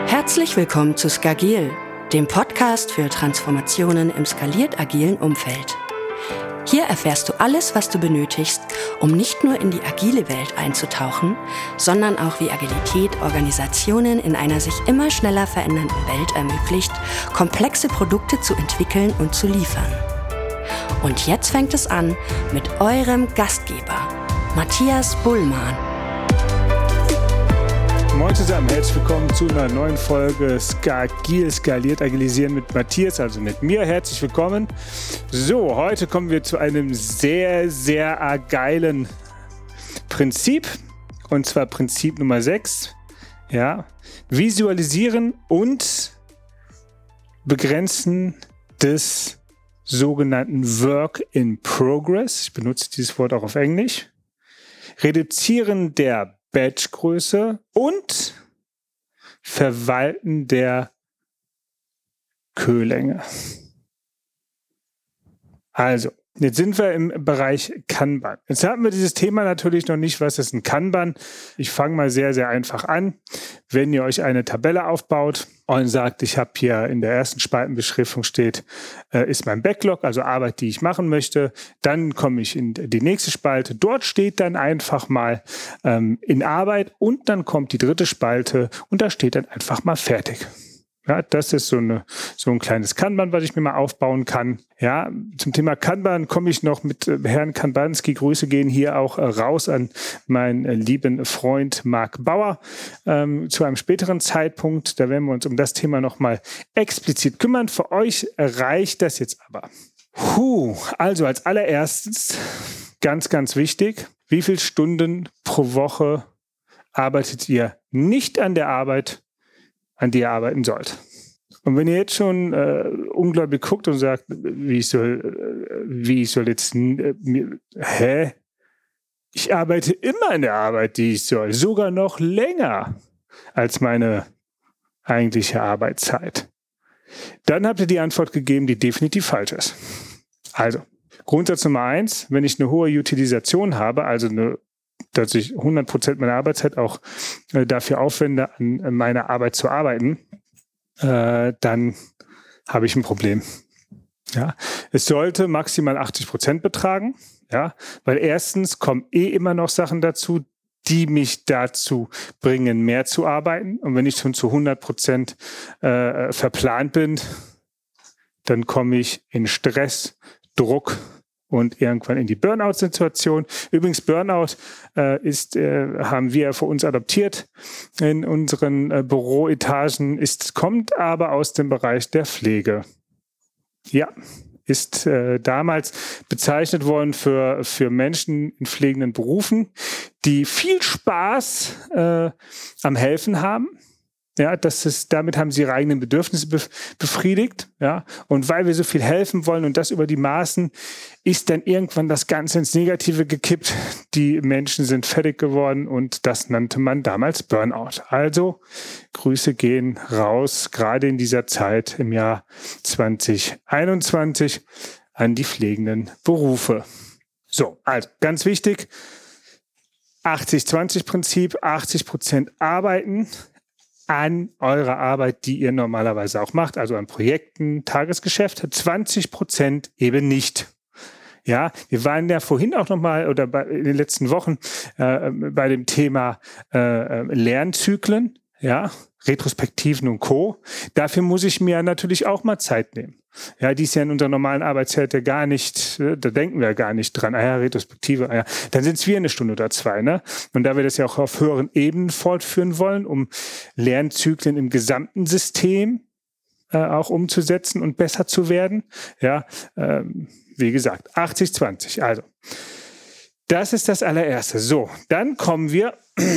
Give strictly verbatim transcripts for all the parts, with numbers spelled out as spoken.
Herzlich willkommen zu Skagil, dem Podcast für Transformationen im skaliert agilen Umfeld. Hier erfährst du alles, was du benötigst, um nicht nur in die agile Welt einzutauchen, sondern auch wie Agilität Organisationen in einer sich immer schneller verändernden Welt ermöglicht, komplexe Produkte zu entwickeln und zu liefern. Und jetzt fängt es an mit eurem Gastgeber, Matthias Bullmann. Moin zusammen, herzlich willkommen zu einer neuen Folge Skagil, skaliert agilisieren mit Matthias, also mit mir. Herzlich willkommen. So, heute kommen wir zu einem sehr, sehr agilen Prinzip, und zwar Prinzip Nummer sechs. Ja, Visualisieren und Begrenzen des sogenannten Work in Progress. Ich benutze dieses Wort auch auf Englisch. Reduzieren der Batchgröße und Verwalten der Kühllänge. Also, jetzt sind wir im Bereich Kanban. Jetzt haben wir dieses Thema natürlich noch nicht, was ist ein Kanban? Ich fange mal sehr, sehr einfach an. Wenn ihr euch eine Tabelle aufbaut und sagt, ich habe hier in der ersten Spaltenbeschriftung steht, äh, ist mein Backlog, also Arbeit, die ich machen möchte, dann komme ich in die nächste Spalte. Dort steht dann einfach mal ähm, in Arbeit und dann kommt die dritte Spalte und da steht dann einfach mal fertig. Ja, das ist so, eine, so ein kleines Kanban, was ich mir mal aufbauen kann. Ja, zum Thema Kanban komme ich noch mit äh, Herrn Kanbanski. Grüße gehen hier auch äh, raus an meinen äh, lieben Freund Marc Bauer ähm, zu einem späteren Zeitpunkt. Da werden wir uns um das Thema nochmal explizit kümmern. Für euch reicht das jetzt aber. Puh, also als allererstes, ganz, ganz wichtig, wie viele Stunden pro Woche arbeitet ihr nicht an der Arbeit, an die ihr arbeiten sollt. Und wenn ihr jetzt schon äh, ungläubig guckt und sagt, wie ich soll, äh, wie ich soll jetzt, äh, mir, hä? Ich arbeite immer an der Arbeit, die ich soll, sogar noch länger als meine eigentliche Arbeitszeit. Dann habt ihr die Antwort gegeben, die definitiv falsch ist. Also, Grundsatz Nummer eins, wenn ich eine hohe Utilisation habe, also eine dass ich hundert Prozent meiner Arbeitszeit auch äh, dafür aufwende, an äh, meiner Arbeit zu arbeiten, äh, dann habe ich ein Problem. Ja, es sollte maximal achtzig Prozent betragen, ja, weil erstens kommen eh immer noch Sachen dazu, die mich dazu bringen, mehr zu arbeiten. Und wenn ich schon zu hundert Prozent äh, verplant bin, dann komme ich in Stress, Druck und irgendwann in die Burnout-Situation. Übrigens, Burnout äh, ist, äh, haben wir für uns adoptiert in unseren äh, Büroetagen, ist, kommt aber aus dem Bereich der Pflege. Ja, ist äh, damals bezeichnet worden für, für Menschen in pflegenden Berufen, die viel Spaß äh, am Helfen haben. Ja, das ist, damit haben sie ihre eigenen Bedürfnisse befriedigt. Ja, und weil wir so viel helfen wollen und das über die Maßen, ist dann irgendwann das Ganze ins Negative gekippt. Die Menschen sind fertig geworden und das nannte man damals Burnout. Also Grüße gehen raus, gerade in dieser Zeit im Jahr zwanzig einundzwanzig an die pflegenden Berufe. So, also ganz wichtig, achtzig zwanzig Prinzip, achtzig Prozent arbeiten an eurer Arbeit, die ihr normalerweise auch macht, also an Projekten, Tagesgeschäft, zwanzig Prozent eben nicht. Ja, wir waren ja vorhin auch nochmal oder bei, in den letzten Wochen äh, bei dem Thema äh, Lernzyklen, ja, Retrospektiven und Co. Dafür muss ich mir natürlich auch mal Zeit nehmen. Ja, die ist ja in unserer normalen Arbeitszeit ja gar nicht, da denken wir ja gar nicht dran. Ah ja, Retrospektive, ah ja, dann sind es wir eine Stunde oder zwei, ne? Und da wir das ja auch auf höheren Ebenen fortführen wollen, um Lernzyklen im gesamten System äh, auch umzusetzen und besser zu werden, ja, ähm, wie gesagt, achtzig zwanzig. Also, das ist das allererste. So, dann kommen wir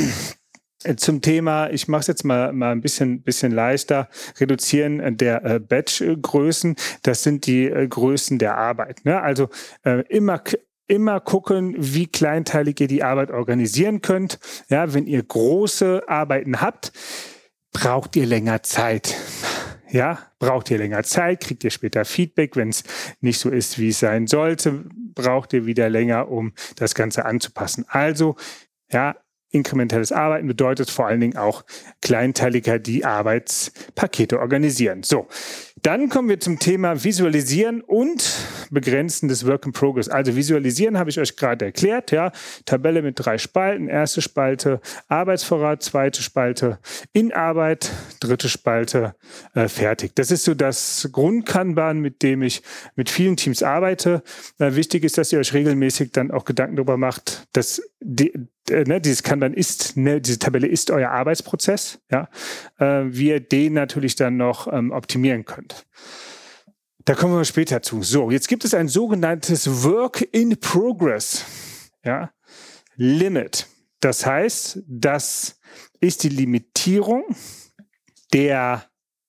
zum Thema, ich mache es jetzt mal, mal ein bisschen, bisschen leichter, Reduzieren der äh, Batch-Größen. Das sind die äh, Größen der Arbeit. Ne? Also äh, immer immer gucken, wie kleinteilig ihr die Arbeit organisieren könnt. Ja, wenn ihr große Arbeiten habt, braucht ihr länger Zeit. Ja, braucht ihr länger Zeit, kriegt ihr später Feedback. Wenn es nicht so ist, wie es sein sollte, braucht ihr wieder länger, um das Ganze anzupassen. Also, ja, inkrementelles Arbeiten bedeutet vor allen Dingen auch kleinteiliger die Arbeitspakete organisieren. So, dann kommen wir zum Thema Visualisieren und Begrenzen des Work in Progress. Also Visualisieren habe ich euch gerade erklärt, ja. Tabelle mit drei Spalten. Erste Spalte Arbeitsvorrat, zweite Spalte in Arbeit, dritte Spalte äh, fertig. Das ist so das Grundkanban, mit dem ich mit vielen Teams arbeite. Äh, wichtig ist, dass ihr euch regelmäßig dann auch Gedanken darüber macht, dass die, äh, ne, dieses Kanban ist, ne, diese Tabelle ist euer Arbeitsprozess, ja. Äh, wie ihr den natürlich dann noch ähm, optimieren könnt. Da kommen wir später zu. So, jetzt gibt es ein sogenanntes Work in Progress, ja, Limit. Das heißt, das ist die Limitierung der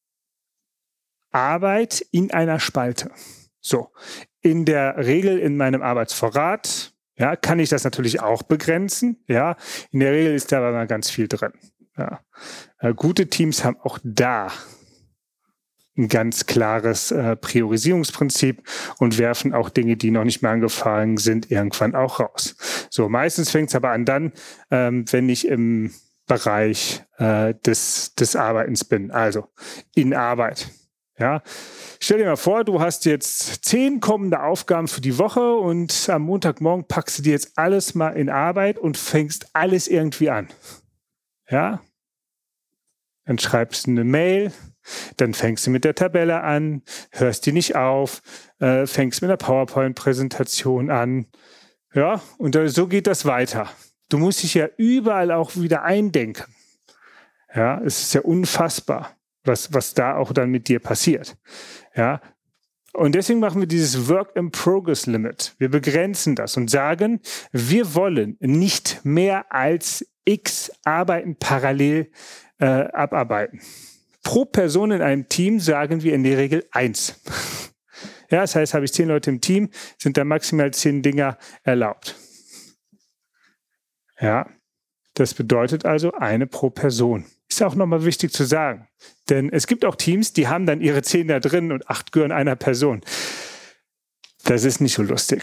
Arbeit in einer Spalte. So, in der Regel in meinem Arbeitsvorrat, ja, kann ich das natürlich auch begrenzen. Ja, in der Regel ist da aber mal ganz viel drin. Ja. Äh, gute Teams haben auch da ein ganz klares äh, Priorisierungsprinzip und werfen auch Dinge, die noch nicht mehr angefangen sind, irgendwann auch raus. So, meistens fängt es aber an dann, ähm, wenn ich im Bereich äh, des, des Arbeitens bin, also in Arbeit. Ja, stell dir mal vor, du hast jetzt zehn kommende Aufgaben für die Woche und am Montagmorgen packst du dir jetzt alles mal in Arbeit und fängst alles irgendwie an. Ja, dann schreibst du eine Mail, dann fängst du mit der Tabelle an, hörst die nicht auf, äh, fängst mit einer PowerPoint-Präsentation an. Ja, und so geht das weiter. Du musst dich ja überall auch wieder eindenken. Ja, es ist ja unfassbar, was, was da auch dann mit dir passiert. Ja, und deswegen machen wir dieses Work-in-Progress-Limit. Wir begrenzen das und sagen, wir wollen nicht mehr als x Arbeiten parallel äh, abarbeiten. Pro Person in einem Team sagen wir in der Regel eins. Ja, das heißt, habe ich zehn Leute im Team, sind da maximal zehn Dinger erlaubt. Ja, das bedeutet also eine pro Person. Ist auch nochmal wichtig zu sagen. Denn es gibt auch Teams, die haben dann ihre zehn da drin und acht gehören einer Person. Das ist nicht so lustig.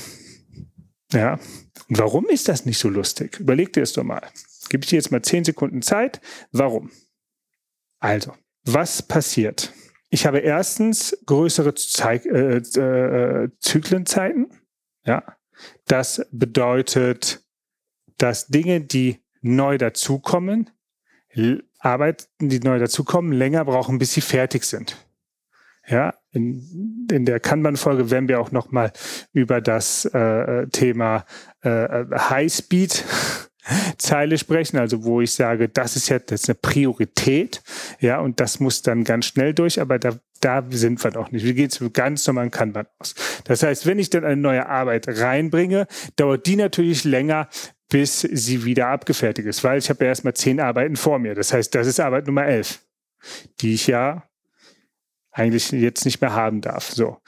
Ja, und warum ist das nicht so lustig? Überleg dir es doch mal. Gebe ich dir jetzt mal zehn Sekunden Zeit. Warum? Also, was passiert? Ich habe erstens größere Zeig- äh, äh, Zyklenzeiten. Ja, das bedeutet, dass Dinge, die neu dazukommen, Arbeiten, die neu dazukommen, länger brauchen, bis sie fertig sind. Ja, in, in der Kanban-Folge werden wir auch nochmal über das äh, Thema äh, High-Speed Zeile sprechen, also wo ich sage, das ist ja das ist eine Priorität, ja, und das muss dann ganz schnell durch, aber da, da sind wir doch nicht. Wir gehen zu ganz normalen Kanban aus. Das heißt, wenn ich dann eine neue Arbeit reinbringe, dauert die natürlich länger, bis sie wieder abgefertigt ist, weil ich habe ja erstmal zehn Arbeiten vor mir. Das heißt, das ist Arbeit Nummer elf, die ich ja eigentlich jetzt nicht mehr haben darf. So,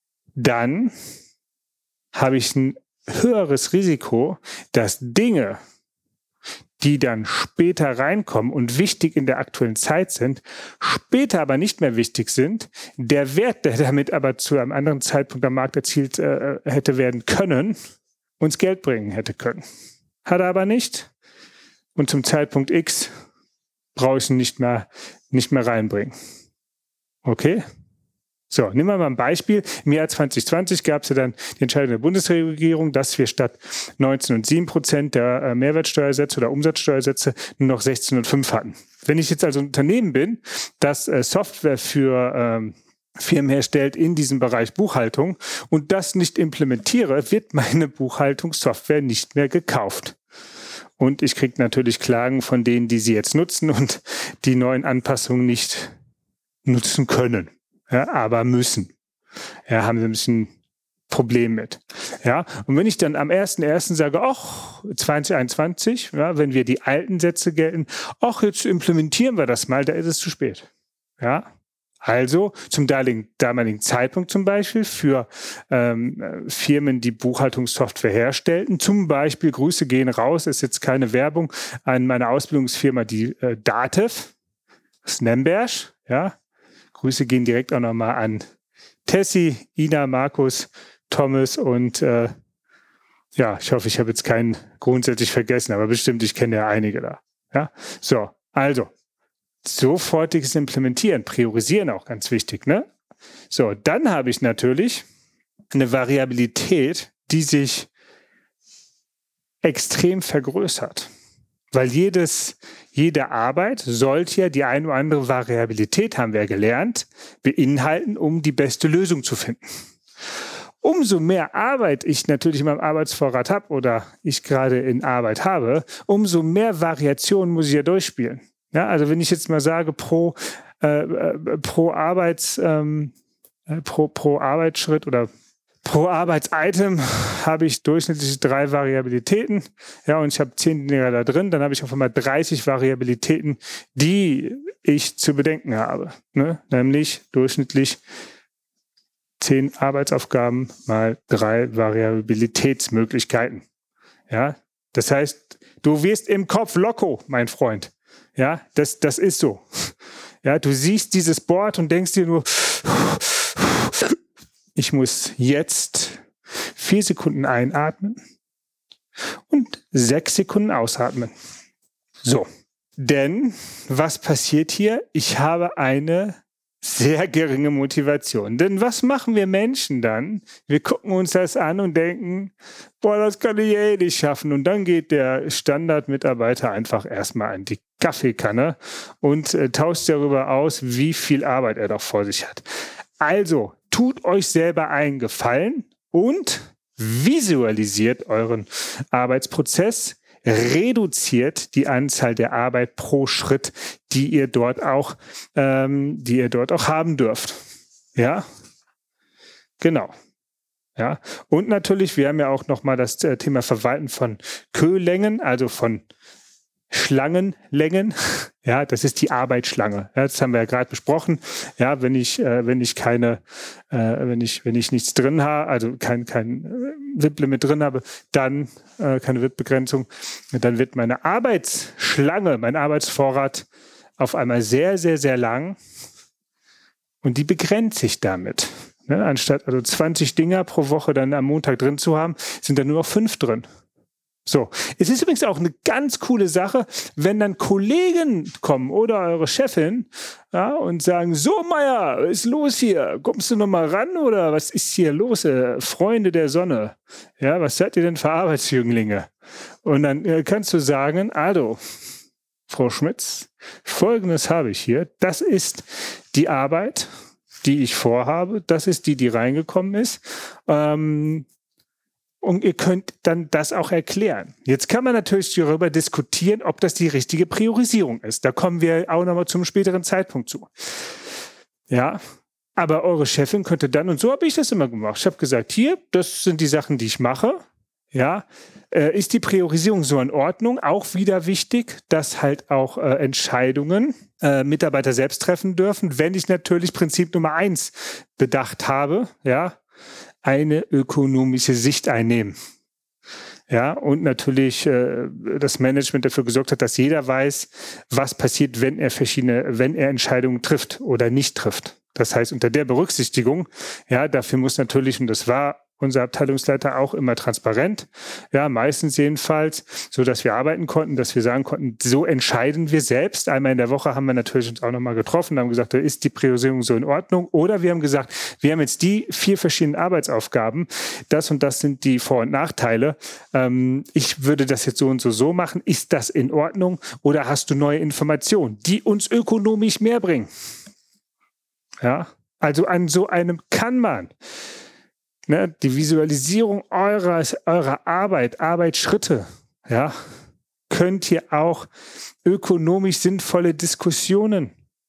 dann habe ich ein höheres Risiko, dass Dinge, die dann später reinkommen und wichtig in der aktuellen Zeit sind, später aber nicht mehr wichtig sind, der Wert, der damit aber zu einem anderen Zeitpunkt am Markt erzielt äh, hätte werden können, uns Geld bringen hätte können. Hat er aber nicht. Und zum Zeitpunkt X brauche ich ihn nicht mehr, nicht mehr reinbringen. Okay? So, nehmen wir mal ein Beispiel. Im Jahr zwanzig zwanzig gab es ja dann die Entscheidung der Bundesregierung, dass wir statt neunzehn Komma sieben Prozent der äh, Mehrwertsteuersätze oder Umsatzsteuersätze nur noch sechzehn Komma fünf hatten. Wenn ich jetzt also ein Unternehmen bin, das äh, Software für ähm, Firmen herstellt in diesem Bereich Buchhaltung und das nicht implementiere, wird meine Buchhaltungssoftware nicht mehr gekauft. Und ich kriege natürlich Klagen von denen, die sie jetzt nutzen und die neuen Anpassungen nicht nutzen können. Ja, aber müssen. Ja, haben sie ein bisschen Problem mit. Ja, und wenn ich dann am ersten ersten sage, ach, zwanzig einundzwanzig, ja, wenn wir die alten Sätze gelten, ach, jetzt implementieren wir das mal, da ist es zu spät. Ja, also zum damaligen Zeitpunkt zum Beispiel für ähm, Firmen, die Buchhaltungssoftware herstellten, zum Beispiel, Grüße gehen raus, ist jetzt keine Werbung, an meine Ausbildungsfirma, die äh, Datev, Snamberg, ja, Grüße gehen direkt auch nochmal an Tessie, Ina, Markus, Thomas und äh, Ja, ich hoffe, ich habe jetzt keinen grundsätzlich vergessen, aber bestimmt, ich kenne ja einige da. Ja, so, also, sofortiges Implementieren, priorisieren auch ganz wichtig, ne? So, dann habe ich natürlich eine Variabilität, die sich extrem vergrößert. Weil jedes, jede Arbeit sollte ja die eine oder andere Variabilität, haben wir ja gelernt, beinhalten, um die beste Lösung zu finden. Umso mehr Arbeit ich natürlich in meinem Arbeitsvorrat habe oder ich gerade in Arbeit habe, umso mehr Variationen muss ich ja durchspielen. Ja, also wenn ich jetzt mal sage, pro, äh, pro Arbeits, ähm, pro, pro Arbeitsschritt oder pro Arbeitseitem habe ich durchschnittlich drei Variabilitäten. Ja, und ich habe zehn Dinger da drin, dann habe ich auf einmal dreißig Variabilitäten, die ich zu bedenken habe. Ne? Nämlich durchschnittlich zehn Arbeitsaufgaben mal drei Variabilitätsmöglichkeiten. Ja, das heißt, du wirst im Kopf loco, mein Freund. Ja, das, das ist so. Ja, du siehst dieses Board und denkst dir nur, ich muss jetzt vier Sekunden einatmen und sechs Sekunden ausatmen. So, denn was passiert hier? Ich habe eine sehr geringe Motivation. Denn was machen wir Menschen dann? Wir gucken uns das an und denken, boah, das kann ich eh nicht schaffen. Und dann geht der Standardmitarbeiter einfach erstmal an die Kaffeekanne und äh, tauscht darüber aus, wie viel Arbeit er doch vor sich hat. Also, tut euch selber einen Gefallen und visualisiert euren Arbeitsprozess, reduziert die Anzahl der Arbeit pro Schritt, die ihr dort auch, ähm, die ihr dort auch haben dürft. Ja, genau. Ja, und natürlich, wir haben ja auch nochmal das äh, Thema Verwalten von Köhlängen, also von Schlangenlängen. Ja, das ist die Arbeitsschlange. Ja, das haben wir ja gerade besprochen. Ja, wenn ich, äh, wenn ich keine, äh, wenn ich, wenn ich nichts drin habe, also kein, kein äh, W I P-Limit drin habe, dann äh, keine W I P-Begrenzung, dann wird meine Arbeitsschlange, mein Arbeitsvorrat auf einmal sehr, sehr, sehr lang und die begrenzt sich damit. Ne? Anstatt also zwanzig Dinger pro Woche dann am Montag drin zu haben, sind dann nur noch fünf drin. So, es ist übrigens auch eine ganz coole Sache, wenn dann Kollegen kommen oder eure Chefin, ja, und sagen, so Meier, was ist los hier? Kommst du noch mal ran oder was ist hier los, äh, Freunde der Sonne? Ja, was seid ihr denn für Arbeitsjünglinge? Und dann äh, kannst du sagen, also, Frau Schmitz, Folgendes habe ich hier, das ist die Arbeit, die ich vorhabe, das ist die, die reingekommen ist, ähm, und ihr könnt dann das auch erklären. Jetzt kann man natürlich darüber diskutieren, ob das die richtige Priorisierung ist. Da kommen wir auch nochmal zum späteren Zeitpunkt zu. Ja, aber eure Chefin könnte dann, und so habe ich das immer gemacht. Ich habe gesagt, hier, das sind die Sachen, die ich mache. Ja, äh, ist die Priorisierung so in Ordnung? Auch wieder wichtig, dass halt auch äh, Entscheidungen äh, Mitarbeiter selbst treffen dürfen, wenn ich natürlich Prinzip Nummer eins bedacht habe, ja, eine ökonomische Sicht einnehmen. Ja, und natürlich äh, das Management dafür gesorgt hat, dass jeder weiß, was passiert, wenn er verschiedene, wenn er Entscheidungen trifft oder nicht trifft. Das heißt, unter der Berücksichtigung, ja, dafür muss natürlich, und das war unser Abteilungsleiter auch immer transparent, ja, meistens jedenfalls, so dass wir arbeiten konnten, dass wir sagen konnten, so entscheiden wir selbst. Einmal in der Woche haben wir natürlich uns auch nochmal getroffen, haben gesagt, da ist die Priorisierung so in Ordnung. Oder wir haben gesagt, wir haben jetzt die vier verschiedenen Arbeitsaufgaben, das und das sind die Vor- und Nachteile. Ähm, ich würde das jetzt so und so so machen. Ist das in Ordnung? Oder hast du neue Informationen, die uns ökonomisch mehr bringen? Ja, also an so einem kann man Ne, die Visualisierung eurer, eurer Arbeit, Arbeitsschritte, ja, könnt ihr auch ökonomisch sinnvolle Diskussionen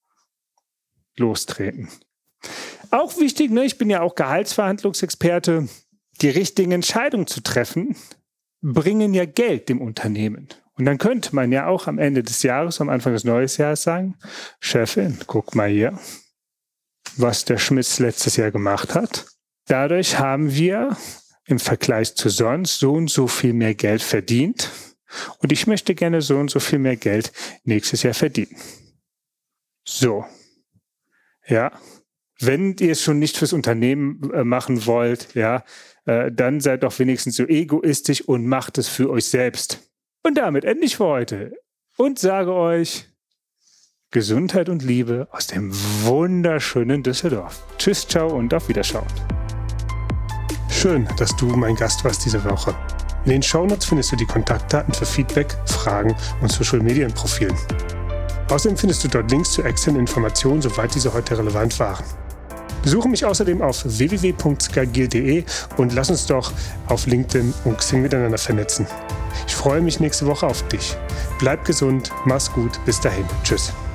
lostreten. Auch wichtig, ne, ich bin ja auch Gehaltsverhandlungsexperte, die richtigen Entscheidungen zu treffen, bringen ja Geld dem Unternehmen. Und dann könnte man ja auch am Ende des Jahres, am Anfang des neuen Jahres sagen, Chefin, guck mal hier, was der Schmitz letztes Jahr gemacht hat. Dadurch haben wir im Vergleich zu sonst so und so viel mehr Geld verdient und ich möchte gerne so und so viel mehr Geld nächstes Jahr verdienen. So, ja, wenn ihr es schon nicht fürs Unternehmen äh, machen wollt, ja, äh, dann seid doch wenigstens so egoistisch und macht es für euch selbst. Und damit endlich für heute und sage euch Gesundheit und Liebe aus dem wunderschönen Düsseldorf. Tschüss, ciao und auf Wiederschauen. Schön, dass du mein Gast warst diese Woche. In den Shownotes findest du die Kontaktdaten für Feedback, Fragen und Social-Medien-Profilen. Außerdem findest du dort Links zu externen Informationen, soweit diese heute relevant waren. Besuche mich außerdem auf w w w punkt skagil punkt de und lass uns doch auf LinkedIn und Xing miteinander vernetzen. Ich freue mich nächste Woche auf dich. Bleib gesund, mach's gut, bis dahin. Tschüss.